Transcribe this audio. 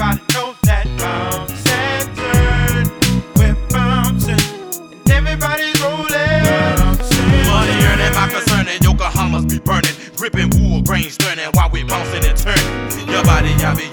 everybody knows that bounce and turn. We're bouncing, and everybody's rolling. Money earning, my concern, and Yokohamas be burning. Gripping wool grain, turning while we bouncing and turning. Your body, I be